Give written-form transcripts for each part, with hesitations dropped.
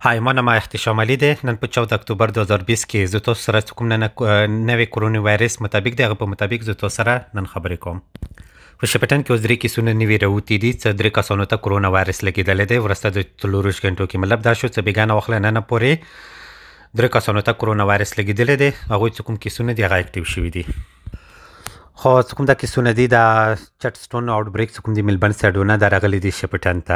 های، ما نام احتشام علی ده. نن په 14 اکتوبر 2020 کې زه تاسو سره کوم نوې کرونا وایرس مطابق دغه په مطابق زه تاسو سره نن خبرې کوم. په شپټن کې اوس درې کیسونه نوي راوتی دي چې درې کسانو ته کرونا وایرس لګیدل دی ورسته د 3 غنټو کې مطلب دا شو چې بیگانه وخت نه پورې درې کسانو ته کرونا وایرس لګیدل دی. هغه کوم کیسونه دی هغه اکټیو شوی دي. خو کوم دا کیسونه دي دا چټسټون آوټ بریک کوم دی ملبن ساډونه دا راغلي دي شپټن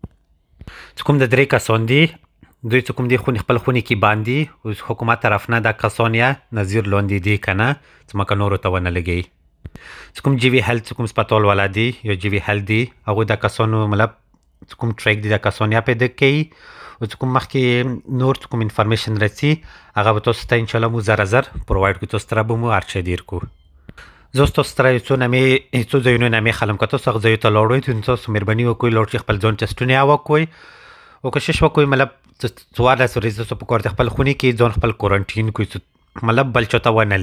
ته. کوم د درې کسان دي دوی چې کوم دي خپل خونې کې باندې اوس حکومت طرف نه دا کسان یا نظیر لاندې دي که نه چې مکه نورو ته ونه لګوي. چې کوم جی وي هیلث کوم سپتال والا دي یا جی وي هیلث دي هغوی دا کسانو مطلب کوم ټریک دي دا کسان یا پیدا کوي او چې کوم مخکې نور کوم انفارمیشن رسي هغه به تاسو ته انشاءالله مو زر پرووایډ کړو. تاسو سره به مو هر شی ډېر کړو. زه تاسو سره څو ځایونو نه مې خلم که تاسو هغه ځایو ته لاړئ نو تاسو مهرباني وکړئ لاړ چې خپل ځان ټسټونه وکړئ او کوشش وکړئ مطلب 14 ورځې تاسو په کور د خپل خونې کې ځان خپل کورنټین کړئ مطلب بل چاته ونه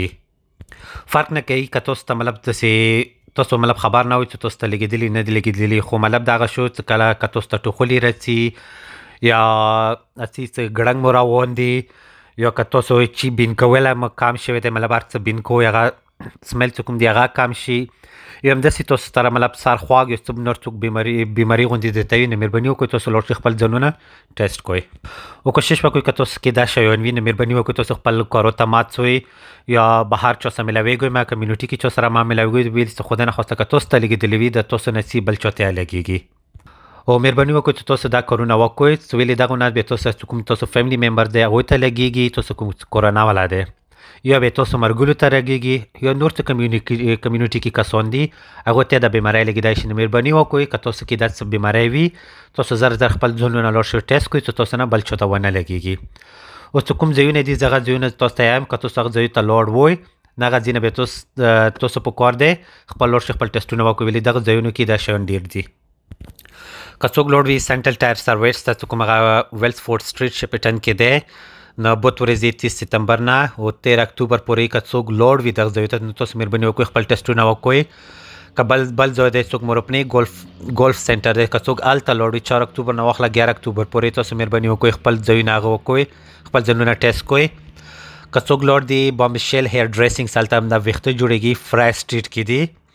لګېږي. فرق نه کوي که تاسو ته مطلب تاسو مطلب خبر نه وي چې تاسو ته لګېدلي نه دي لګېدلي خو مطلب دغه شو چې کله که تاسو ته ټوخلي رسي یا هسې څه ګړنګ مو روان دي یا که تاسو چې بین کولی مو کم شوی دی مطلب هر څه بین کوئ هغه سمیل چې کوم دی هغه کم شي یا همداسې تاسو سره مطلب سر خواږ یا څه نور څوک بیماري غوندې درته وي نو مهرباني وکړئ تاسو لاړ شئ خپل ځانونه ټیسټ کړئ او کوشش وکړئ که تاسو کې دا شیان وي نو مهرباني وکړئ تاسو خپل کارو ته مات شئ یا بهر چا سره ملاویږئ ما کمیونټي کې چا سره ما ملاویږئ ویل چې خدای نخواسته که تاسو ته لګېدلي وي د تاسو نصیب بل چاته لګېږي او مهرباني وکړئ چې تاسو دا کارونه وکړئ چې ولې دغه نه بیا تاسو کوم تاسو فیملی ممبر دی هغوی ته لګېږي تاسو کوم کرونا والا دی یا به تاسو مرګلو ته راګېږي یا نور څه کمیونټي کې کسان دي هغوی ته د بیمارۍ لګېدای شي. نو مهرباني وکړئ که تاسو کې داسې بیماری وي تاسو زر خپل ځانونه لاړ شئ ټیسټ کړئ چې تاسو نه بل چاته ونه لګېږي. اوس چې کوم ځایونه دي زه هغه ځایونه تاسو ته یم که تاسو هغه ځایو ته لاړ وئ نو هغه ځایونه بیا تاسو په کار دی خپل لاړ شئ خپل ټیسټونه وکړئ ولې دغه ځایونو کې دا شیان ډېر دي. که څوک لاړ وي سینټرل ټایر سرویس ته کوم هغه ویلسفورډ سټریټ شپټن کې دی نو 2 ورځې 30 ستمبر نه او 13 اکتوبر پورې که څوک لاړ وي دغه ځایو ته نو تاسو مهرباني وکړئ خپل ټسټونه وکړئ. که بل ځای دی څوک مروپنی ګولف سنټر دی که څوک هلته لاړ وي 4 اکتوبر نه واخله 11 اکتوبر پورې تاسو مهرباني وکړئ خپل ځایونه هغه وکړئ خپل ځانونه ټیسټ کړئ. که څوک لاړ دی بامبشیل هیر ډریسنګ هلته هم دا ویښته جوړېږي فرای سټریټ کې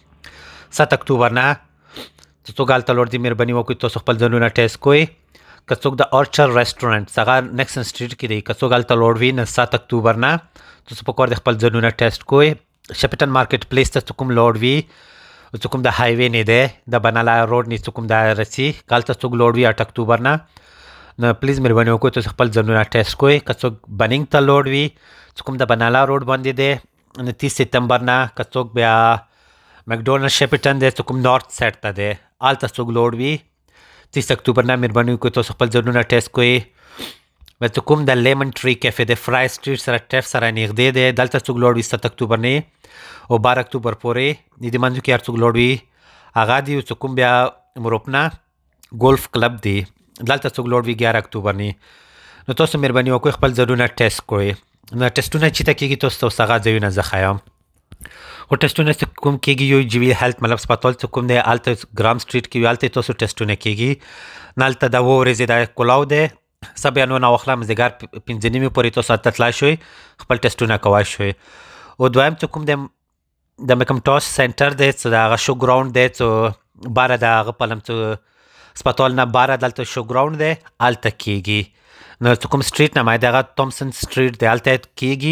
دی 7 اکتوبر نه چې څوک هلته لاړ دی مهرباني وکړئ تاسو خپل ځانونه ټیسټ کړئ. که څوک د آرچر ریسټورنټ هغه نیکسن سټریټ کې دی که څوک هلته لاړ وي نو 7 اکتوبر نه تاسو په کار د خپل ځانونه ټیسټ کړئ. شپټن مارکیټ پلیس ته کوم لاړ وي چې کوم د هایوې نه دی د بنالا روډ نه کوم د رسي که هلته څوک لاړ وي 8 اکتوبر نه نو پلیز مهرباني وکړئ تاسو خپل ځانونه ټیسټ کړئ. که څوک بنینګ ته لاړ وي چې کوم د بنالا روډ باندې دی نو 30 ستمبر نه که څوک بیا مکډونلډ شپټن دی چې کوم نارت سایډ ته دی هلته څوک لاړ وي 30 اکتوبر نه مهرباني وکړئ تاسو خپل ځانونه ټیسټ کړئ. بیا چې کوم د لیمن ټری کیفې د فرای سټریټ سره ټیف سره نږدې دی دلته څوک لاړ وي 7 اکتوبر نه او 12 اکتوبر پورې د دې منځو کې هر څوک لاړ وي هغه دی چې کوم بیا مروپنا ګولف کلب دی دلته څوک لاړ وي 11 اکتوبر نه نو تاسو مهرباني وکړئ خپل ځانونه ټیسټ کړئ. نو ټیسټونه چې ته کېږي تاسو هغه ځایونه زه ښیم خو ټسټونه چې کوم کېږي یو جی وي هیلث مطلب سپتال چې کوم دی هلته ګرام سټریټ کې وي هلته تاسو ټسټونه کېږي نه هلته د 7 ورځې دا کلاو دی څه بیا نو ناوخته مازدیګر 5 نیمې پورې تاسو هلته تلای شئ خپل ټسټونه کوای شئ. او دویم چې کوم دی د مکمټاس سنټر دی چې د هغه شو ګراوند دی چې باره د هغه پلم چې سپتال نه باره دلته شو ګراوند دی هلته کېږي. نو چې کوم سټریټ نه د هغه تومسن سټریټ دی هلته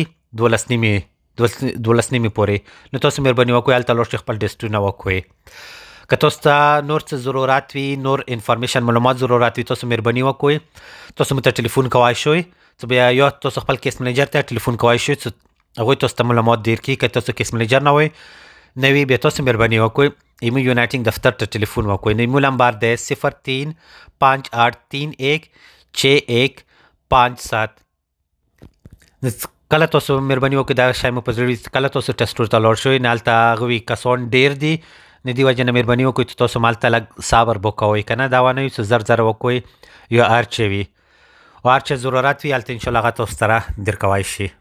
کېږي 12 نیمې پورې نو تاسو مهرباني وکړئ هلته لاړ شئ خپل ټسټونه وکړئ. که تاسو ته نور څه ضرورت وي نور انفارمیشن معلومات ضرورت وي تاسو مهرباني وکړئ تاسو موږ ته ټلیفون کوای شئ چې بیا یا تاسو خپل کیس منیجر ته ټلیفون کوای شئ چې هغوی تاسو ته معلومات ډېر کړي. که تاسو کیس منیجر نه وئ نه وي بیا تاسو مهرباني وکړئ ایمو یونایټنګ دفتر ته ټلیفون وکړئ. نو ایمو نمبر دی 0358386157. کله تاسو مهرباني وکړئ دا شی مو په زړه وي کله تاسو ټسټ ته لاړ شئ نه هلته هغه وي کسان ډېر دي نو دې وجې نه مهرباني وکړئ چې تاسو هلته لږ صبر وکوئ که نه دا ونه وي چې زر وکوئ یا هر څه وي او هر څه ضرورت وي هلته انشاءالله هغه تاسو سره در کوای شي.